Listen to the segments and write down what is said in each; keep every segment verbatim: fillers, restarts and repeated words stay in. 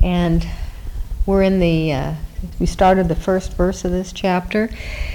And we're in the, uh, we started the first verse of this chapter,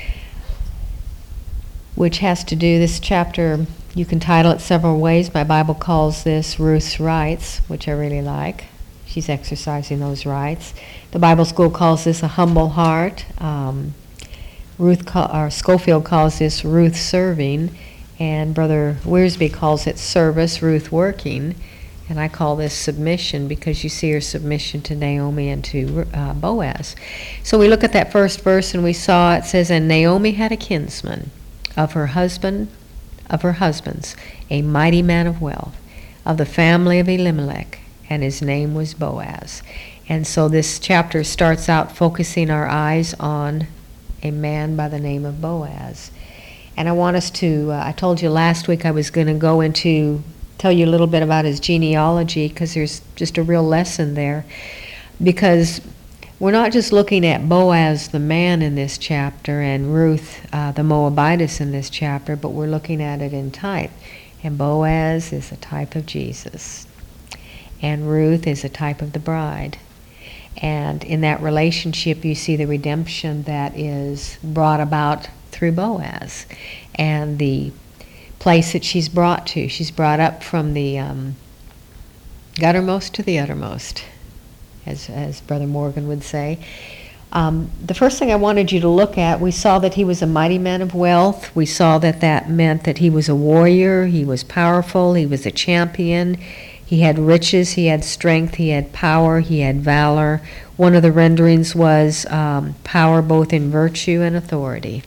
which has to do, this chapter, you can title it several ways. My Bible calls this Ruth's Rights, which I really like. She's exercising those rights. The Bible School calls this a humble heart. Um, Ruth, call, or Schofield calls this Ruth serving, and Brother Wiersbe calls it service, Ruth working. And I call this submission because you see her submission to Naomi and to uh, Boaz. So we look at that first verse and we saw it says, and Naomi had a kinsman of her husband, of her husband's, a mighty man of wealth, of the family of Elimelech, and his name was Boaz. And so this chapter starts out focusing our eyes on a man by the name of Boaz. And I want us to, uh, I told you last week I was going to go into, tell you a little bit about his genealogy, because there's just a real lesson there. Because we're not just looking at Boaz the man in this chapter and Ruth uh, the Moabitess in this chapter, but we're looking at it in type. And Boaz is a type of Jesus. And Ruth is a type of the bride. And in that relationship you see the redemption that is brought about through Boaz. And the place that she's brought to. She's brought up from the um, guttermost to the uttermost, as, as Brother Morgan would say. Um, the first thing I wanted you to look at, we saw that he was a mighty man of wealth. We saw that that meant that he was a warrior, he was powerful, he was a champion, he had riches, he had strength, he had power, he had valor. One of the renderings was um, power both in virtue and authority.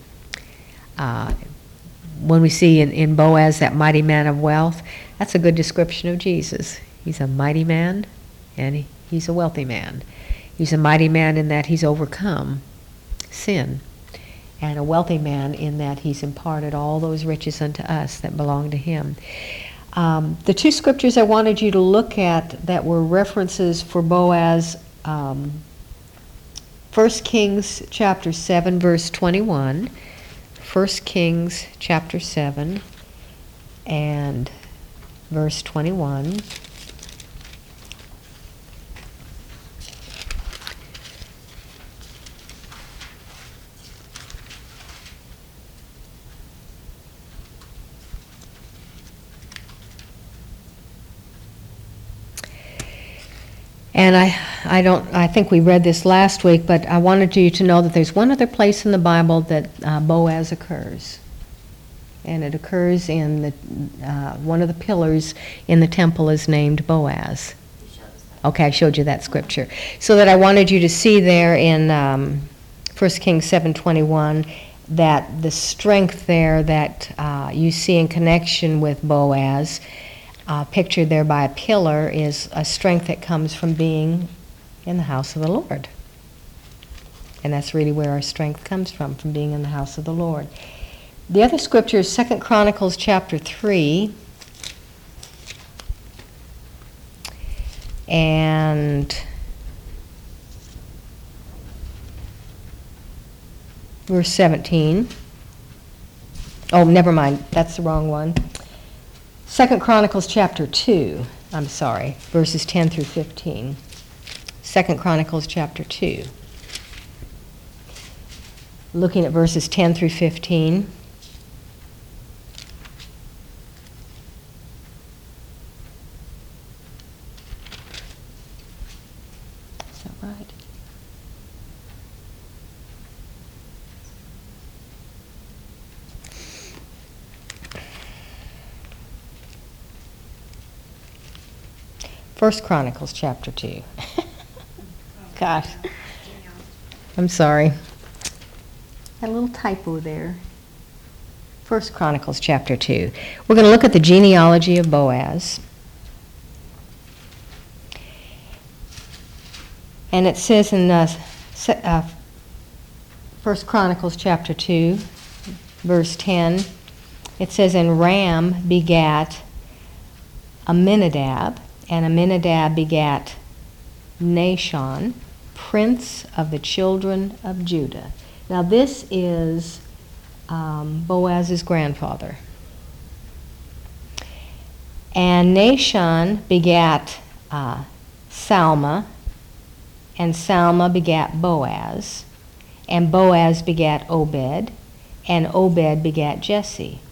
Uh, When we see in, in Boaz that mighty man of wealth, that's a good description of Jesus. He's a mighty man, and he, he's a wealthy man. He's a mighty man in that he's overcome sin, and a wealthy man in that he's imparted all those riches unto us that belong to him. Um, the two scriptures I wanted you to look at that were references for Boaz, um, First Kings chapter seven, verse twenty-one, First Kings chapter seven and verse twenty-one. And I, I don't, I think we read this last week, but I wanted you to know that there's one other place in the Bible that uh, Boaz occurs. And it occurs in the, uh, one of the pillars in the temple is named Boaz. Okay, I showed you that scripture. So that I wanted you to see there in um, First Kings seven twenty-one that the strength there that uh, you see in connection with Boaz, Uh, pictured there by a pillar, is a strength that comes from being in the house of the Lord. And that's really where our strength comes from, from being in the house of the Lord. The other scripture is Second Chronicles chapter three. And verse seventeen. Oh, never mind. That's the wrong one. Second Chronicles chapter two, I'm sorry, verses ten through fifteen. Second Chronicles chapter two. Looking at verses ten through fifteen. Is that right? First Chronicles chapter two. Gosh. I'm sorry. Had a little typo there. First Chronicles chapter two. We're going to look at the genealogy of Boaz. And it says in uh, uh, First Chronicles chapter two, verse ten, it says, and Ram begat Amminadab, and Amminadab begat Nahshon, prince of the children of Judah. Now this is um, Boaz's grandfather. And Nahshon begat uh, Salma, and Salma begat Boaz, and Boaz begat Obed, and Obed begat Jesse.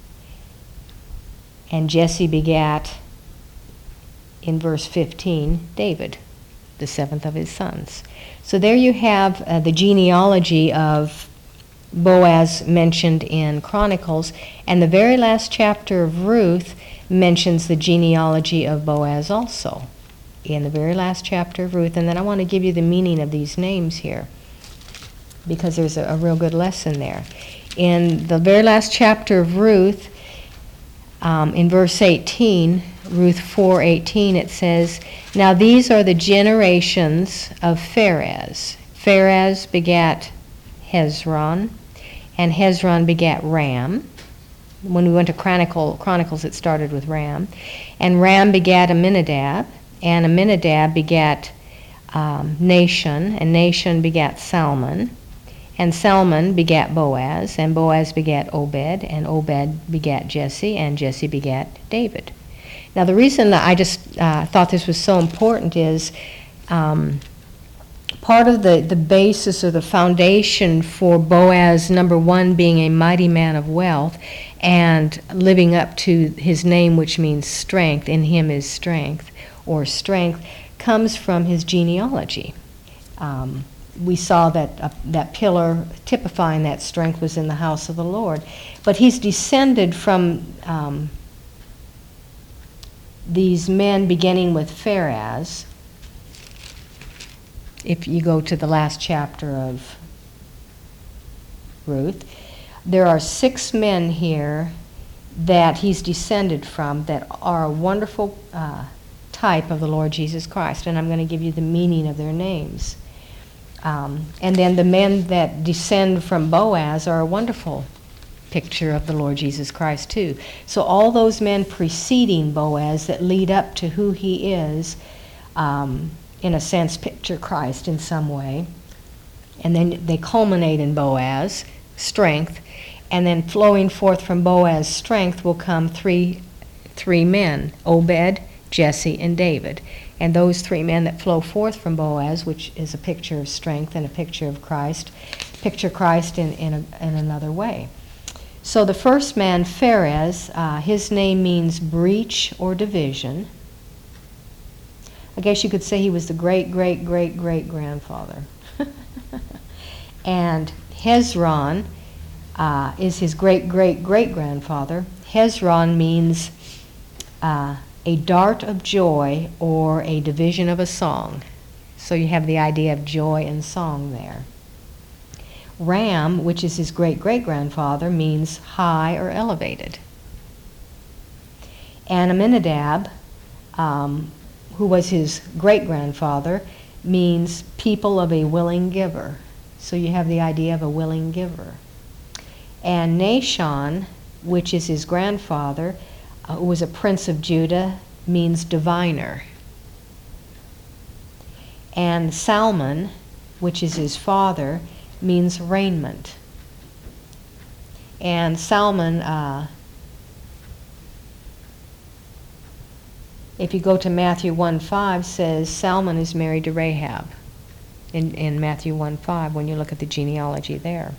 And Jesse begat, in verse fifteen, David, the seventh of his sons. So there you have uh, the genealogy of Boaz mentioned in Chronicles, and the very last chapter of Ruth mentions the genealogy of Boaz also, in the very last chapter of Ruth. And then I want to give you the meaning of these names here, because there's a, a real good lesson there. In the very last chapter of Ruth, um, in verse eighteen, Ruth four eighteen, it says, "Now these are the generations of Pharez. Pharez begat Hezron, and Hezron begat Ram." When we went to Chronicle, Chronicles, it started with Ram. "And Ram begat Amminadab, and Amminadab begat um, Nahshon, and Nahshon begat Salmon. And Salmon begat Boaz, and Boaz begat Obed, and Obed begat Jesse, and Jesse begat David." Now the reason that I just uh, thought this was so important is um, part of the, the basis or the foundation for Boaz, number one, being a mighty man of wealth and living up to his name, which means strength. In him is strength, or strength, comes from his genealogy. Um, we saw that uh, that pillar typifying that strength was in the house of the Lord. But he's descended from um, these men beginning with Pharez. If you go to the last chapter of Ruth, there are six men here that he's descended from that are a wonderful uh, type of the Lord Jesus Christ, and I'm going to give you the meaning of their names. Um, and then the men that descend from Boaz are a wonderful picture of the Lord Jesus Christ too. So all those men preceding Boaz that lead up to who he is, um, in a sense, picture Christ in some way. And then they culminate in Boaz, strength, and then flowing forth from Boaz's strength will come three, three men, Obed, Jesse, and David. And those three men that flow forth from Boaz, which is a picture of strength and a picture of Christ, picture Christ in, in, a, in another way. So the first man, Pharez, uh, his name means breach or division. I guess you could say he was the great, great, great, great grandfather. And Hezron uh, is his great, great, great grandfather. Hezron means uh, a dart of joy or a division of a song. So you have the idea of joy and song there. Ram, which is his great, great grandfather, means high or elevated. And Amminadab, um, who was his great-grandfather, means people of a willing giver. So you have the idea of a willing giver. And Nahshon, which is his grandfather, uh, who was a prince of Judah, means diviner. And Salmon, which is his father, means raiment. And Salmon, uh, if you go to Matthew one five, says Salmon is married to Rahab in, in Matthew one five when you look at the genealogy there.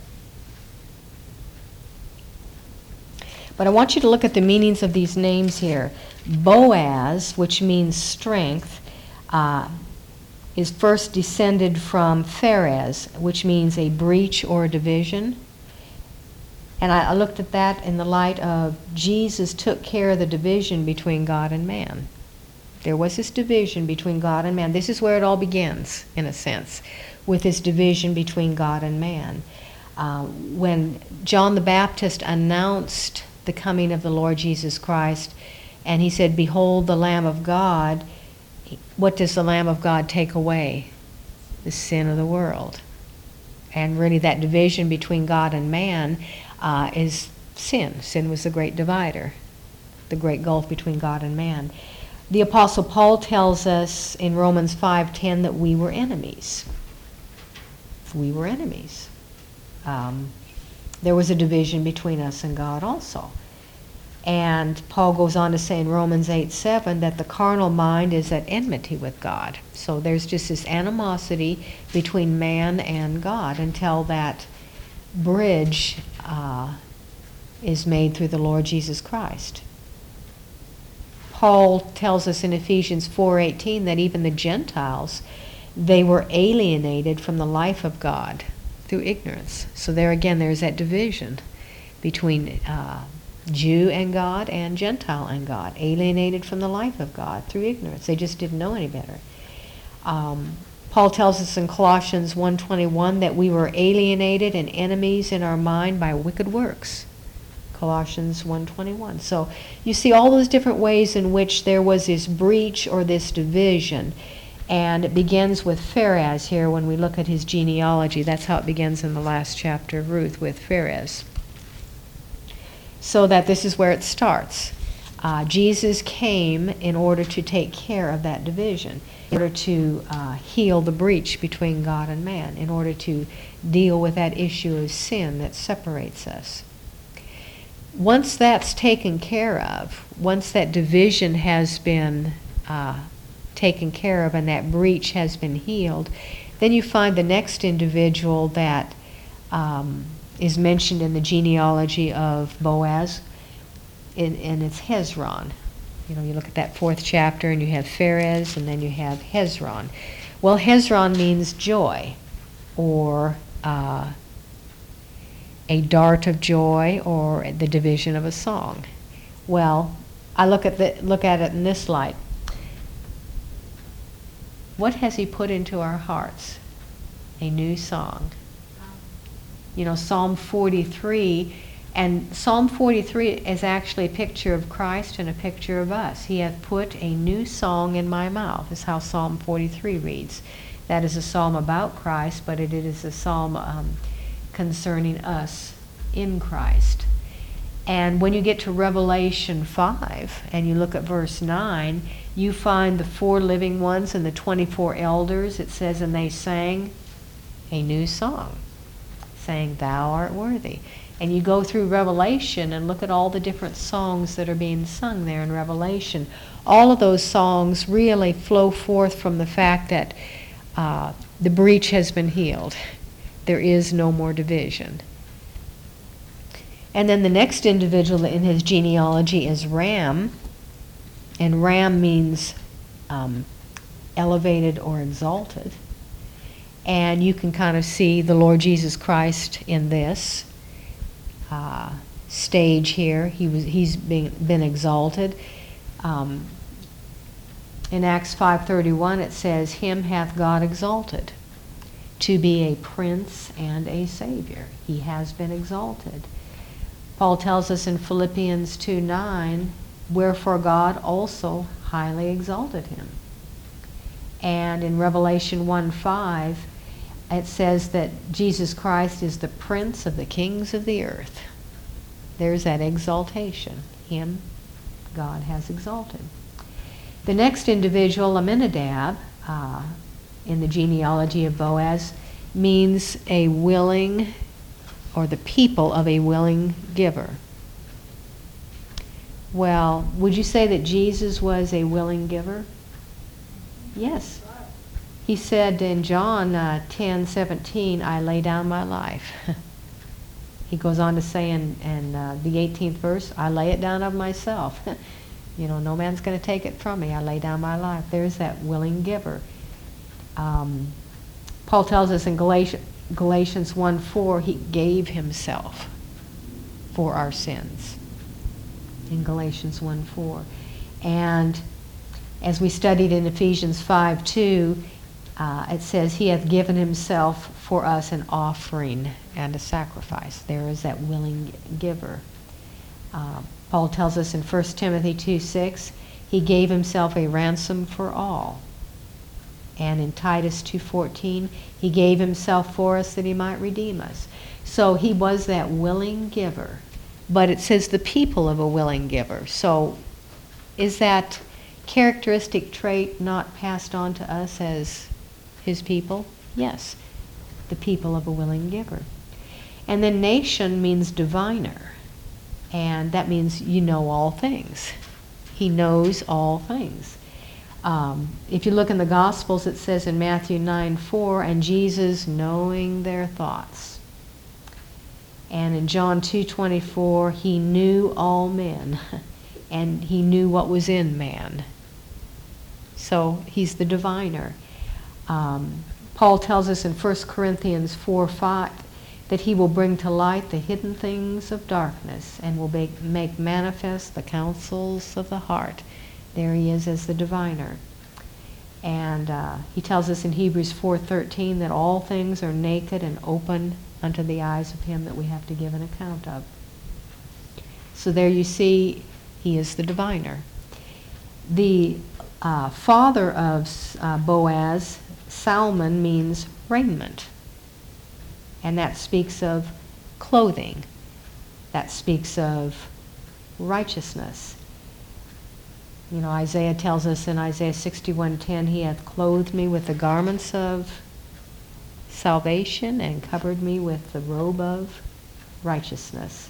But I want you to look at the meanings of these names here. Boaz, which means strength, uh, is first descended from Pharez, which means a breach or a division. And I, I looked at that in the light of Jesus took care of the division between God and man. There was this division between God and man. This is where it all begins, in a sense, with this division between God and man. Uh, when John the Baptist announced the coming of the Lord Jesus Christ, and he said, "Behold the Lamb of God," what does the Lamb of God take away? The sin of the world. And really that division between God and man uh, is sin. Sin was the great divider, the great gulf between God and man. The Apostle Paul tells us in Romans five ten that we were enemies. We were enemies. Um, there was a division between us and God also. And Paul goes on to say in Romans eight seven that the carnal mind is at enmity with God. So there's just this animosity between man and God until that bridge uh, is made through the Lord Jesus Christ. Paul tells us in Ephesians four eighteen that even the Gentiles, they were alienated from the life of God through ignorance. So there again, there's that division between uh, Jew and God and Gentile and God, alienated from the life of God through ignorance. They just didn't know any better. Um, Paul tells us in Colossians one twenty-one that we were alienated and enemies in our mind by wicked works. Colossians one twenty-one. So you see all those different ways in which there was this breach or this division. And it begins with Pharez here when we look at his genealogy. That's how it begins in the last chapter of Ruth, with Pharez. So that this is where it starts. Uh, Jesus came in order to take care of that division, in order to uh, heal the breach between God and man, in order to deal with that issue of sin that separates us. Once that's taken care of, once that division has been uh, taken care of and that breach has been healed, then you find the next individual that um, is mentioned in the genealogy of Boaz, in, and it's Hezron. You know, you look at that fourth chapter and you have Pharez and then you have Hezron. Well, Hezron means joy, or uh, a dart of joy, or the division of a song. Well, I look at the look at it in this light. What has he put into our hearts? A new song. You know, Psalm forty-three, and Psalm forty-three is actually a picture of Christ and a picture of us. He hath put a new song in my mouth, is how Psalm forty-three reads. That is a psalm about Christ, but it is a psalm um, concerning us in Christ. And when you get to Revelation five and you look at verse nine, you find the four living ones and the twenty-four elders. It says, and they sang a new song, saying, Thou art worthy. And you go through Revelation and look at all the different songs that are being sung there in Revelation. All of those songs really flow forth from the fact that uh, the breach has been healed. There is no more division. And then the next individual in his genealogy is Ram. And Ram means um, elevated or exalted. And you can kind of see the Lord Jesus Christ in this uh, stage here. He was, he's been, been exalted. Um, in Acts five thirty-one it says, Him hath God exalted to be a prince and a savior. He has been exalted. Paul tells us in Philippians two nine, wherefore God also highly exalted him. And in Revelation one five, it says that Jesus Christ is the prince of the kings of the earth. There's that exaltation. Him, God has exalted. The next individual, Aminadab, uh, in the genealogy of Boaz, means a willing, or the people of a willing giver. Well, would you say that Jesus was a willing giver? Yes. He said in John uh, ten seventeen, I lay down my life. He goes on to say in, in uh, the eighteenth verse, I lay it down of myself. You know, no man's going to take it from me. I lay down my life. There's that willing giver. Um, Paul tells us in Galatians, Galatians one four, he gave himself for our sins. In Galatians one four. And as we studied in Ephesians five two, uh, it says, He hath given Himself for us an offering and a sacrifice. There is that willing giver. Uh, Paul tells us in First Timothy two six, He gave Himself a ransom for all. And in Titus two fourteen, He gave Himself for us that He might redeem us. So He was that willing giver. But it says the people of a willing giver. So is that characteristic trait not passed on to us as His people? Yes, the people of a willing giver. And then nation means diviner. And that means you know all things. He knows all things. Um, if you look in the Gospels, it says in Matthew nine four, and Jesus knowing their thoughts. And in John two twenty-four, he knew all men, and he knew what was in man. So he's the diviner. Um, Paul tells us in First Corinthians four five that he will bring to light the hidden things of darkness and will make, make manifest the counsels of the heart. There he is as the diviner. And uh, he tells us in Hebrews four thirteen that all things are naked and open unto the eyes of him that we have to give an account of. So there you see, he is the diviner. The uh, father of uh, Boaz, Salmon, means raiment. And that speaks of clothing. That speaks of righteousness. You know, Isaiah tells us in Isaiah sixty-one ten, he hath clothed me with the garments of salvation and covered me with the robe of righteousness.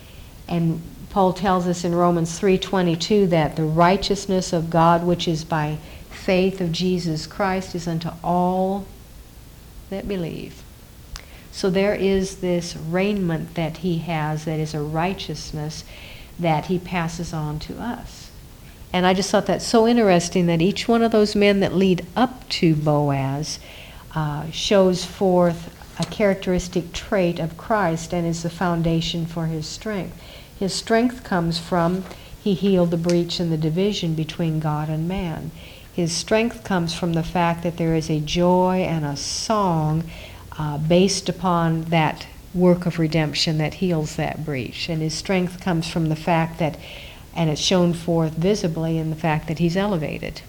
And Paul tells us in Romans three twenty-two that the righteousness of God which is by faith of Jesus Christ is unto all that believe. So there is this raiment that he has that is a righteousness that he passes on to us. And I just thought that so interesting that each one of those men that lead up to Boaz uh, shows forth a characteristic trait of Christ and is the foundation for his strength. His strength comes from he healed the breach in the division between God and man. His strength comes from the fact that there is a joy and a song uh, based upon that work of redemption that heals that breach. And his strength comes from the fact that, and it's shown forth visibly in the fact that he's elevated.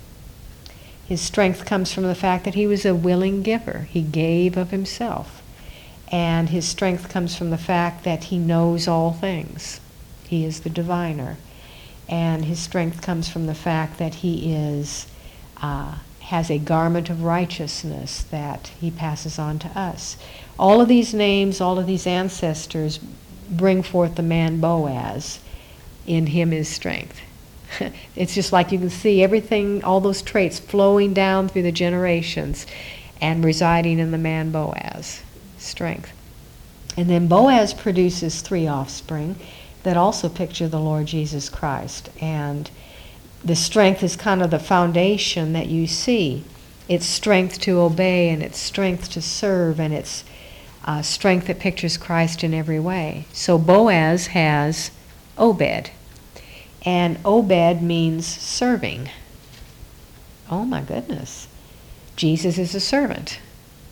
His strength comes from the fact that he was a willing giver. He gave of himself. And his strength comes from the fact that he knows all things. He is the diviner. And his strength comes from the fact that he is uh, has a garment of righteousness that he passes on to us. All of these names, all of these ancestors bring forth the man Boaz. In him is strength. It's just like you can see everything, all those traits flowing down through the generations and residing in the man Boaz. Strength. And then Boaz produces three offspring that also picture the Lord Jesus Christ. And the strength is kind of the foundation that you see. It's strength to obey, and it's strength to serve, and it's uh, strength that pictures Christ in every way. So Boaz has Obed. And Obed means serving. Oh my goodness. Jesus is a servant.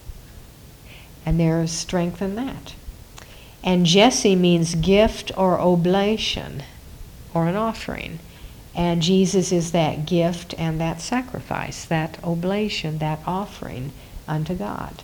And there is strength in that. And Jesse means gift or oblation, or an offering. And Jesus is that gift and that sacrifice, that oblation, that offering unto God.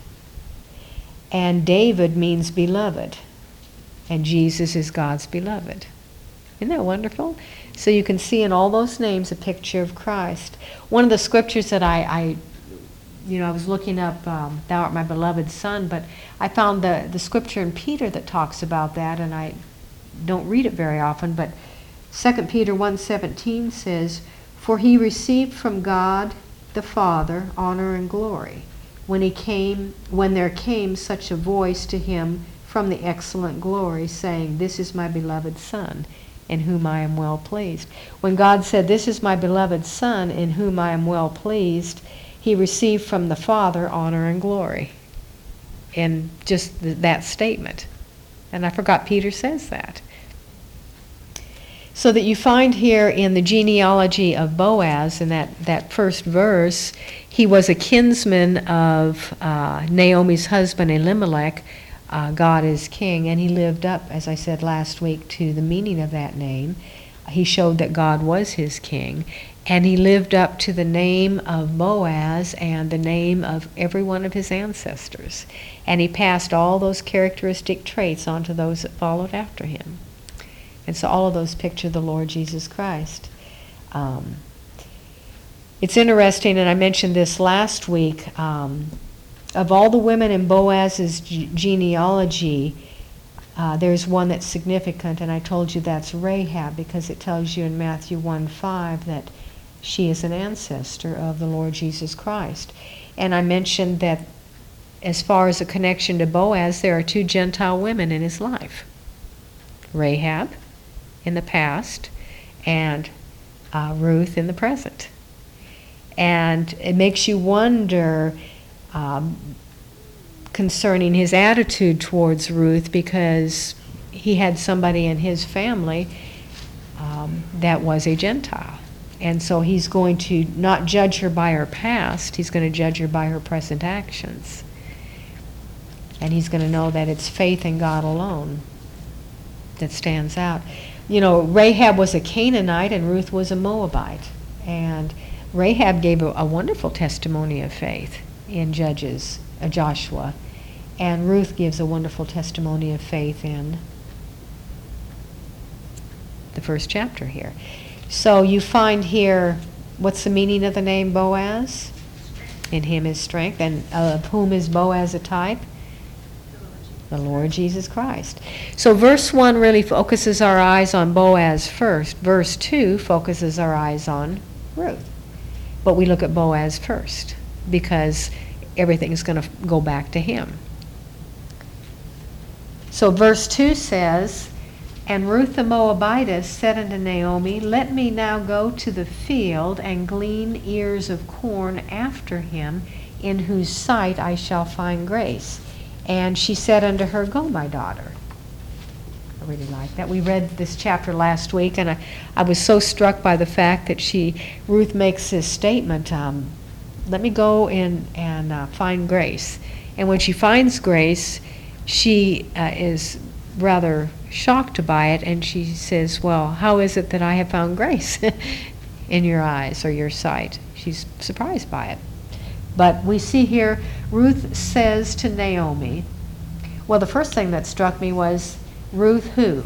And David means beloved. And Jesus is God's beloved. Isn't that wonderful? So you can see in all those names a picture of Christ. One of the scriptures that I, I you know, I was looking up, um, thou art my beloved son, but I found the, the scripture in Peter that talks about that, and I don't read it very often, but Second Peter one seventeen says, for he received from God the Father honor and glory when he came, when there came such a voice to him from the excellent glory, saying, this is my beloved son, in whom I am well pleased. When God said, this is my beloved son, in whom I am well pleased, he received from the Father honor and glory. In just th- that statement. And I forgot Peter says that. So that you find here in the genealogy of Boaz, in that, that first verse, he was a kinsman of uh, Naomi's husband Elimelech. Uh, God is king, and he lived up, as I said last week, to the meaning of that name. He showed that God was his king, and he lived up to the name of Boaz and the name of every one of his ancestors. And he passed all those characteristic traits on to those that followed after him. And so all of those picture the Lord Jesus Christ. Um, it's interesting, and I mentioned this last week, um, of all the women in Boaz's ge- genealogy, uh, there's one that's significant, and I told you that's Rahab, because it tells you in Matthew one five that She is an ancestor of the Lord Jesus Christ. And I mentioned that as far as a connection to Boaz, there are two Gentile women in his life. Rahab in the past and uh, Ruth in the present. And it makes you wonder um, concerning his attitude towards Ruth, because he had somebody in his family um, that was a Gentile. And so he's going to not judge her by her past, he's going to judge her by her present actions. And he's going to know that it's faith in God alone that stands out. You know, Rahab was a Canaanite and Ruth was a Moabite. And Rahab gave a, a wonderful testimony of faith in Judges, uh, Joshua. And Ruth gives a wonderful testimony of faith in the first chapter here. So you find here, what's the meaning of the name Boaz? In him is strength. And uh, of whom is Boaz a type? The Lord Jesus Christ. So verse one really focuses our eyes on Boaz first. Verse two focuses our eyes on Ruth. But we look at Boaz first because everything's going to go back to him. So verse two says, "And Ruth the Moabitess said unto Naomi, Let me now go to the field and glean ears of corn after him, in whose sight I shall find grace. And she said unto her, Go, my daughter." I really like that. We read this chapter last week, and I, I was so struck by the fact that she, Ruth makes this statement, um, let me go in and uh, find grace. And when she finds grace, she uh, is rather shocked by it, and she says, well, how is it that I have found grace in your eyes or your sight? She's surprised by it. But we see here, Ruth says to Naomi, well, the first thing that struck me was Ruth who?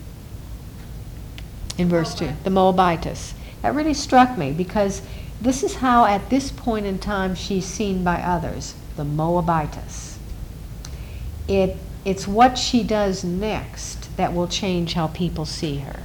In verse two, the Moabitess. That really struck me because this is how at this point in time she's seen by others, the Moabitess. It, it's what she does next that will change how people see her.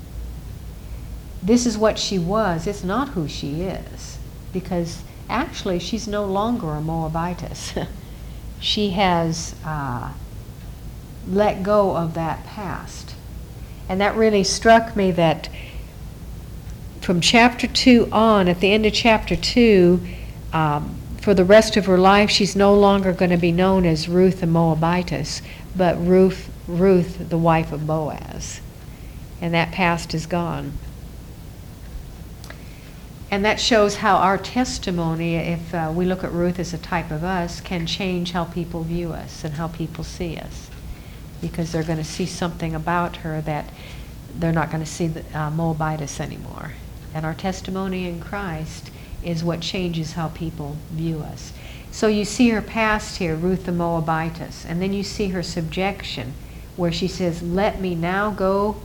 This is what she was, it's not who she is, because actually, she's no longer a Moabitess. She has uh, let go of that past. And that really struck me that from chapter two on, at the end of chapter two, um, for the rest of her life, she's no longer going to be known as Ruth the Moabitess, but Ruth, Ruth, the wife of Boaz. And that past is gone. And that shows how our testimony, if uh, we look at Ruth as a type of us, can change how people view us and how people see us. Because they're going to see something about her that they're not going to see the uh, Moabitess anymore. And our testimony in Christ is what changes how people view us. So you see her past here, Ruth the Moabitess, and then you see her subjection, where she says, let me now go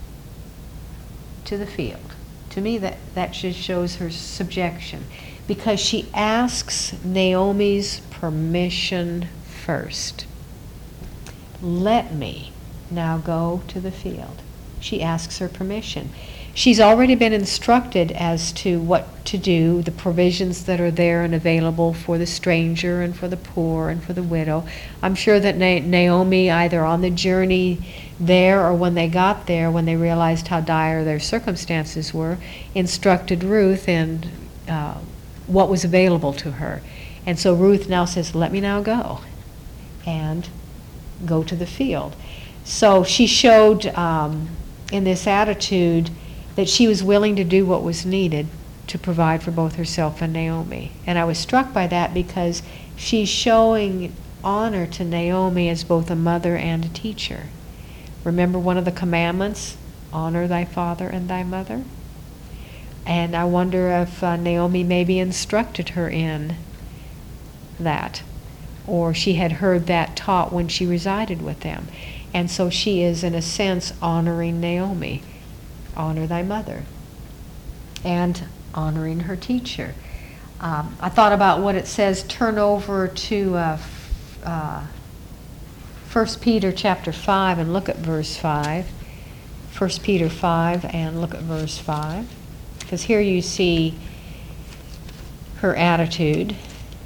to the field. To me, that, that just shows her subjection, because she asks Naomi's permission first. Let me now go to the field. She asks her permission. She's already been instructed as to what to do, the provisions that are there and available for the stranger and for the poor and for the widow. I'm sure that Na- Naomi, either on the journey there or when they got there, when they realized how dire their circumstances were, instructed Ruth in uh, what was available to her. And so Ruth now says, let me now go and go to the field. So she showed um, in this attitude that she was willing to do what was needed to provide for both herself and Naomi. And I was struck by that because she's showing honor to Naomi as both a mother and a teacher. Remember one of the commandments, honor thy father and thy mother? And I wonder if uh, Naomi maybe instructed her in that, or she had heard that taught when she resided with them. And so she is, in a sense, honoring Naomi. Honor thy mother. And honoring her teacher. Um, I thought about what it says, turn over to uh, uh, First Peter chapter five and look at verse five. First Peter five and look at verse five. Because here you see her attitude.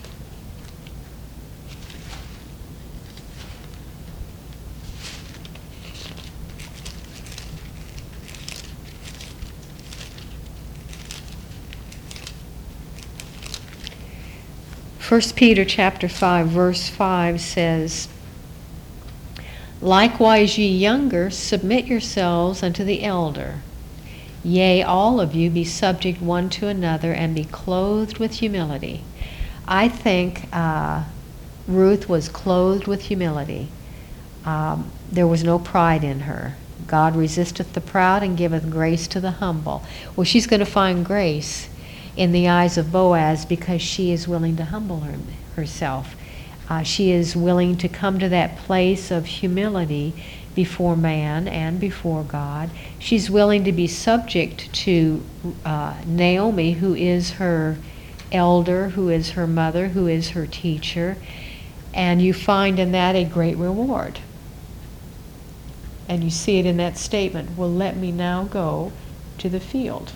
First Peter chapter five, verse five says, "Likewise ye younger, submit yourselves unto the elder. Yea, all of you be subject one to another, and be clothed with humility." I think uh, Ruth was clothed with humility. Um, there was no pride in her. God resisteth the proud and giveth grace to the humble. Well, she's going to find grace in the eyes of Boaz because she is willing to humble her, herself. Uh, she is willing to come to that place of humility before man and before God. She's willing to be subject to uh, Naomi, who is her elder, who is her mother, who is her teacher. And you find in that a great reward. And you see it in that statement, "Well, let me now go to the field."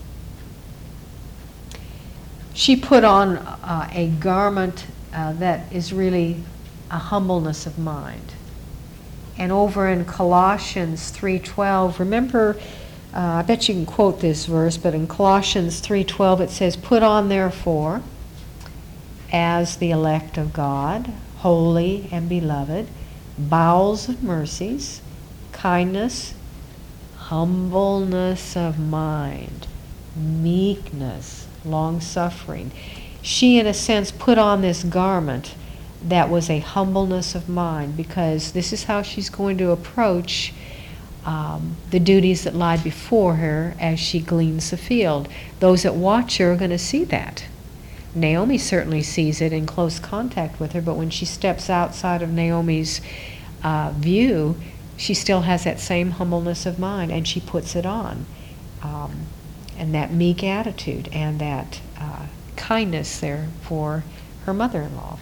She put on uh, a garment uh, that is really a humbleness of mind. And over in Colossians three twelve, remember, uh, I bet you can quote this verse, but in Colossians three twelve it says, "Put on therefore, as the elect of God, holy and beloved, bowels of mercies, kindness, humbleness of mind, meekness, long-suffering." She, in a sense, put on this garment that was a humbleness of mind, because this is how she's going to approach um, the duties that lie before her as she gleans the field. Those that watch her are going to see that. Naomi certainly sees it in close contact with her, but when she steps outside of Naomi's uh, view, she still has that same humbleness of mind, and she puts it on. Um, and that meek attitude and that uh, kindness there for her mother-in-law.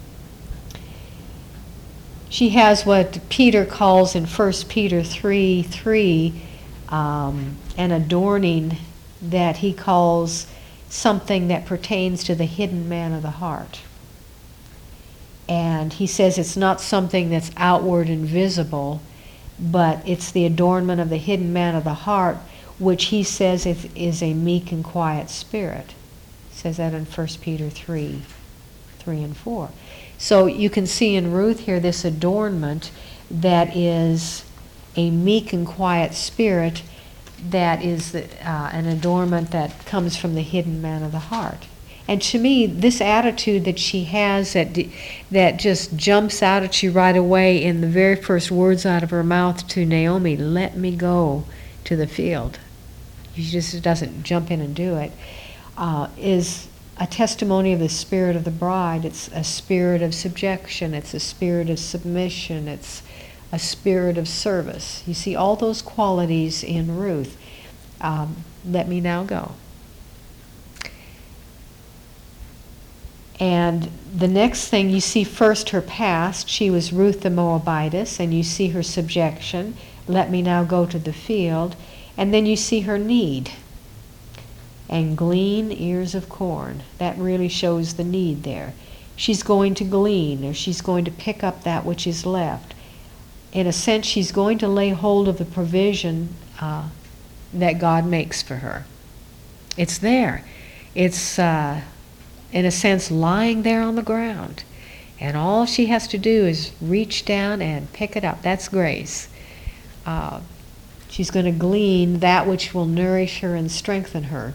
She has what Peter calls in First Peter three three um, an adorning that he calls something that pertains to the hidden man of the heart. And he says it's not something that's outward and visible, but it's the adornment of the hidden man of the heart, which he says is a meek and quiet spirit. He says that in First Peter three, three and four. So you can see in Ruth here this adornment that is a meek and quiet spirit, that is the, uh, an adornment that comes from the hidden man of the heart. And to me, this attitude that she has that that just jumps out at you right away in the very first words out of her mouth to Naomi, "Let me go to the field." She just doesn't jump in and do it, uh, is a testimony of the spirit of the bride. It's a spirit of subjection. It's a spirit of submission. It's a spirit of service. You see all those qualities in Ruth. Um, let me now go. And the next thing, you see first her past. She was Ruth the Moabitess, and you see her subjection. Let me now go to the field. And then you see her need. And glean ears of corn. That really shows the need there. She's going to glean, or she's going to pick up that which is left. In a sense, she's going to lay hold of the provision uh, that God makes for her. It's there. It's, uh, in a sense, lying there on the ground. And all she has to do is reach down and pick it up. That's grace. Uh, she's going to glean that which will nourish her and strengthen her.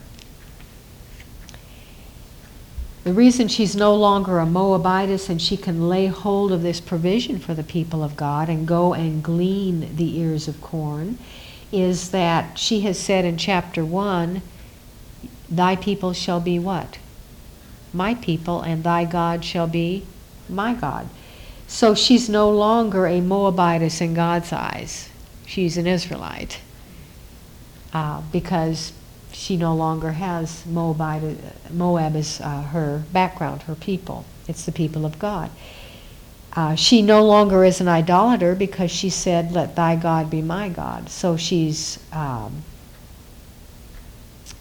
The reason she's no longer a Moabitess and she can lay hold of this provision for the people of God and go and glean the ears of corn is that she has said in chapter one, "Thy people shall be" what? "My people, and thy God shall be" my God. So she's no longer a Moabitess in God's eyes. She's an Israelite uh, because she no longer has Moabite, Moab as uh, her background, her people. It's the people of God. Uh, she no longer is an idolater because she said, "Let thy God be my God." So she's um,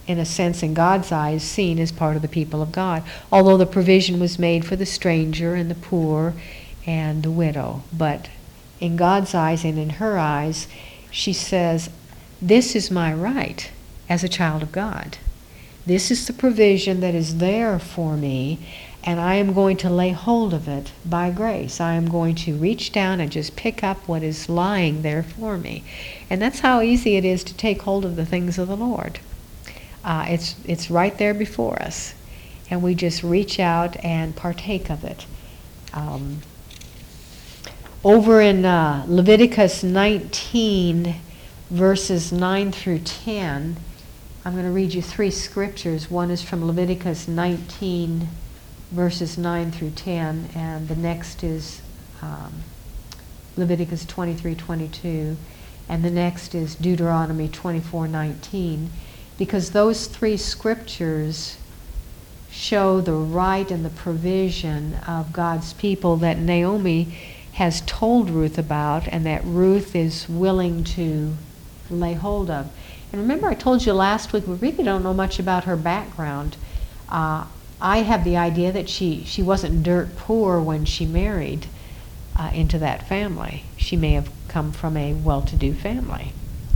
in a sense, in God's eyes, seen as part of the people of God, although the provision was made for the stranger and the poor and the widow. But in God's eyes and in her eyes, she says, this is my right as a child of God. This is the provision that is there for me, and I am going to lay hold of it by grace. I am going to reach down and just pick up what is lying there for me. And that's how easy it is to take hold of the things of the Lord. Uh, it's it's right there before us, and we just reach out and partake of it. Um, over in uh, Leviticus nineteen, verses nine through ten, I'm going to read you three scriptures. One is from Leviticus nineteen, verses nine through ten, and the next is um, Leviticus twenty-three twenty-two, and the next is Deuteronomy twenty-four nineteen. Because those three scriptures show the right and the provision of God's people that Naomi has told Ruth about, and that Ruth is willing to lay hold of. And remember, I told you last week, we really don't know much about her background. Uh, I have the idea that she, she wasn't dirt poor when she married uh, into that family. She may have come from a well-to-do family.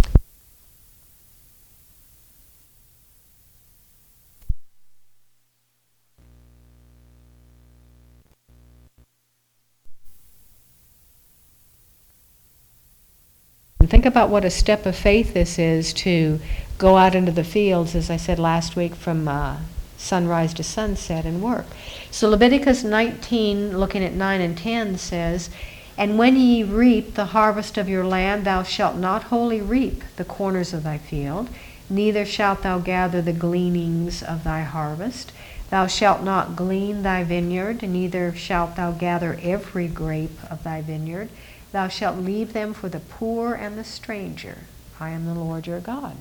Think about what a step of faith this is, to go out into the fields, as I said last week, from uh, sunrise to sunset and work. So Leviticus nineteen, looking at nine and ten, says, and when ye reap the harvest of your land, thou shalt not wholly reap the corners of thy field, neither shalt thou gather the gleanings of thy harvest. Thou shalt not glean thy vineyard, neither shalt thou gather every grape of thy vineyard. Thou shalt leave them for the poor and the stranger. I am the Lord your God.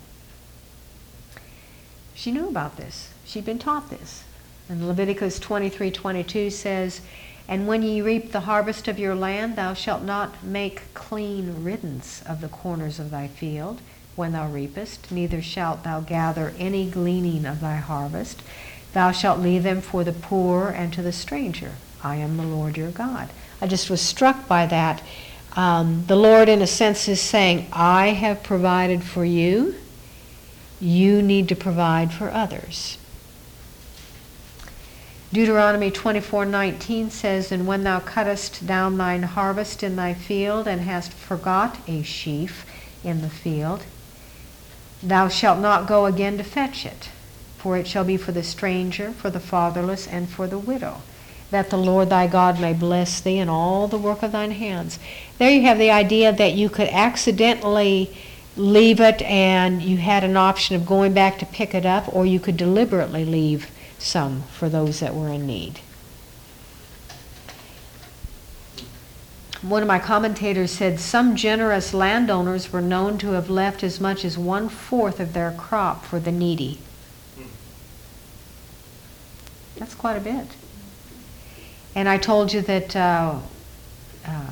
She knew about this. She'd been taught this. And Leviticus twenty-three twenty-two says, and when ye reap the harvest of your land, thou shalt not make clean riddance of the corners of thy field when thou reapest, neither shalt thou gather any gleaning of thy harvest. Thou shalt leave them for the poor and to the stranger. I am the Lord your God. I just was struck by that. Um, the Lord, in a sense, is saying, I have provided for you. You need to provide for others. Deuteronomy twenty-four nineteen says, and when thou cuttest down thine harvest in thy field, and hast forgot a sheaf in the field, thou shalt not go again to fetch it, for it shall be for the stranger, for the fatherless, and for the widow, that the Lord thy God may bless thee in all the work of thine hands. There you have the idea that you could accidentally leave it and you had an option of going back to pick it up, or you could deliberately leave some for those that were in need. One of my commentators said some generous landowners were known to have left as much as one-fourth of their crop for the needy. That's quite a bit. And I told you that, uh, uh,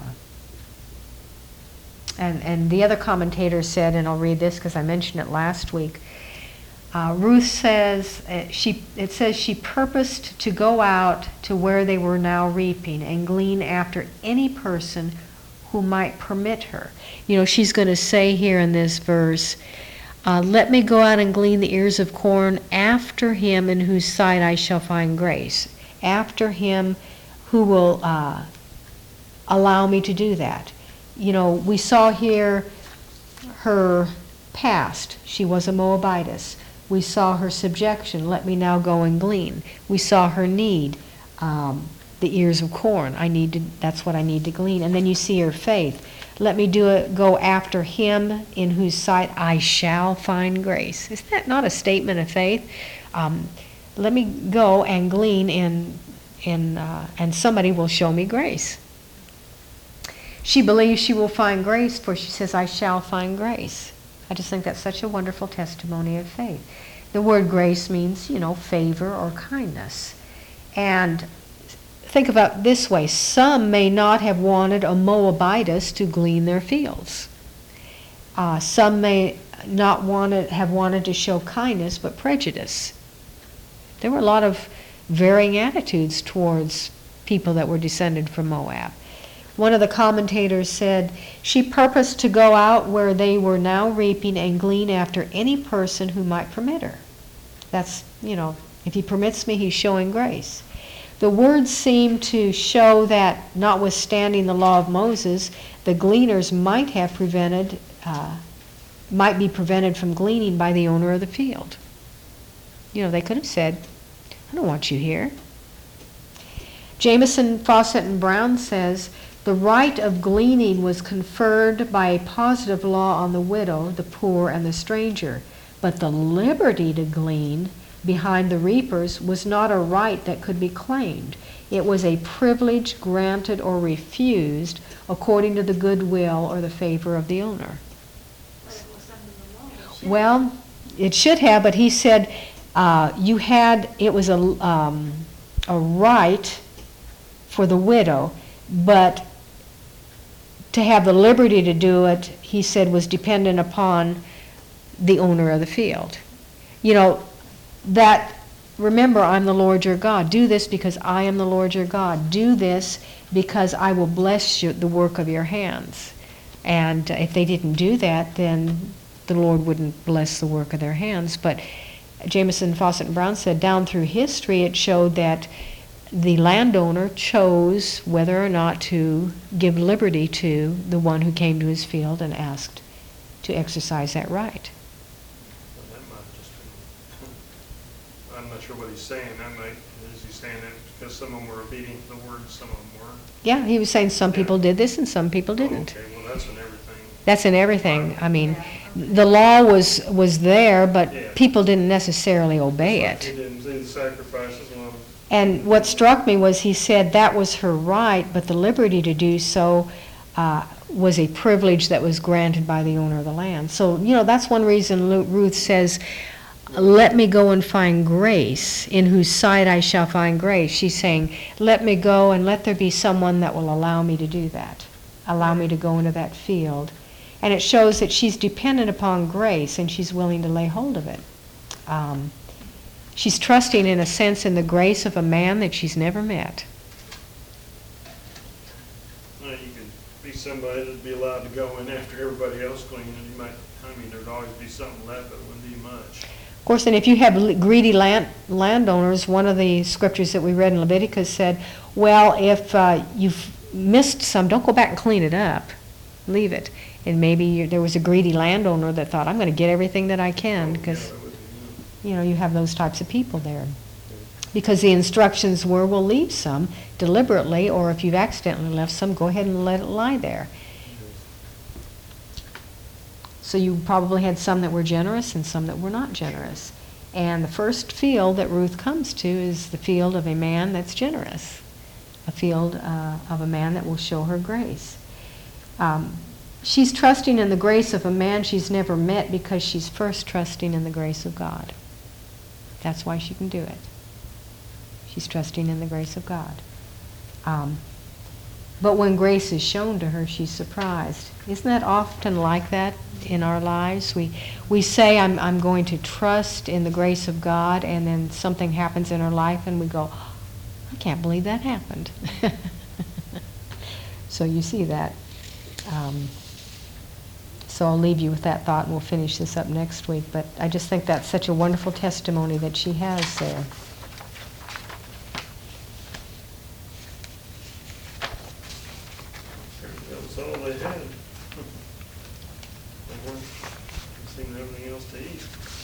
and, and the other commentator said, and I'll read this because I mentioned it last week, uh, Ruth says, uh, she, it says she purposed to go out to where they were now reaping and glean after any person who might permit her. You know, she's going to say here in this verse, uh, let me go out and glean the ears of corn after him in whose sight I shall find grace. After him who will uh, allow me to do that. You know, we saw here her past. She was a Moabitess. We saw her subjection. Let me now go and glean. We saw her need, um, the ears of corn. I need to. That's what I need to glean. And then you see her faith. Let me do it. Go after him in whose sight I shall find grace. Is that not a statement of faith? Um, let me go and glean in. In, uh, and somebody will show me grace. She believes she will find grace, for she says, I shall find grace. I just think that's such a wonderful testimony of faith. The word grace means, you know, favor or kindness. And think about it this way. Some may not have wanted a Moabitess to glean their fields. Uh, some may not wanted, have wanted to show kindness, but prejudice. There were a lot of varying attitudes towards people that were descended from Moab. One of the commentators said, she purposed to go out where they were now reaping and glean after any person who might permit her. That's, you know, if he permits me, he's showing grace. The words seem to show that, notwithstanding the law of Moses, the gleaners might have prevented, uh, might be prevented from gleaning by the owner of the field. You know, they could have said, I don't want you here. Jameson, Fawcett, and Brown says, the right of gleaning was conferred by a positive law on the widow, the poor, and the stranger, but the liberty to glean behind the reapers was not a right that could be claimed. It was a privilege granted or refused according to the goodwill or the favor of the owner. Well, it should have, but he said uh, you had, it was a, um, a right for the widow, but to have the liberty to do it, he said, was dependent upon the owner of the field. You know, that, remember, I'm the Lord your God. Do this because I am the Lord your God. Do this because I will bless you, the work of your hands. And if they didn't do that, then the Lord wouldn't bless the work of their hands. But Jameson, Fawcett, and Brown said down through history it showed that the landowner chose whether or not to give liberty to the one who came to his field and asked to exercise that right. Well, that might just be, I'm not sure what he's saying. That might, is he saying that because some of them were obedient to the word, some of them weren't? Yeah, he was saying some Yeah. people did this and some people didn't. Oh, okay, well, that's in everything. That's in everything. I mean, the law was was there, but Yeah. people didn't necessarily obey He it. didn't do the sacrifices. Well, And what struck me was he said that was her right, but the liberty to do so uh, was a privilege that was granted by the owner of the land. So, you know, that's one reason Lu- Ruth says, let me go and find grace, in whose sight I shall find grace. She's saying, let me go and let there be someone that will allow me to do that, allow me to go into that field. And it shows that she's dependent upon grace and she's willing to lay hold of it. Um, she's trusting, in a sense, in the grace of a man that she's never met. well, you could be somebody that'd be allowed to go in after everybody else cleaning. You might, I mean, there'd always be something left, but it wouldn't be much. Of course, and if you have l- greedy land, landowners, one of the scriptures that we read in Leviticus said, well, if uh, you've missed some, don't go back and clean it up. Leave it. And maybe you, there was a greedy landowner that thought, I'm going to get everything that I can, because, Yeah, that would be, you know, you have those types of people there. Because the instructions were, well, leave some deliberately, or if you've accidentally left some, go ahead and let it lie there. So you probably had some that were generous and some that were not generous. And the first field that Ruth comes to is the field of a man that's generous, a field uh, of a man that will show her grace. Um, she's trusting in the grace of a man she's never met because she's first trusting in the grace of God. That's why she can do it. She's trusting in the grace of God. Um, but when grace is shown to her, she's surprised. Isn't that often like that in our lives? We we say, I'm, I'm going to trust in the grace of God, and then something happens in our life, and we go, I can't believe that happened. So you see that. Um, so I'll leave you with that thought, and we'll finish this up next week. But I just think that's such a wonderful testimony that she has there. That's all they had. They weren't, didn't seem to have anything else to eat.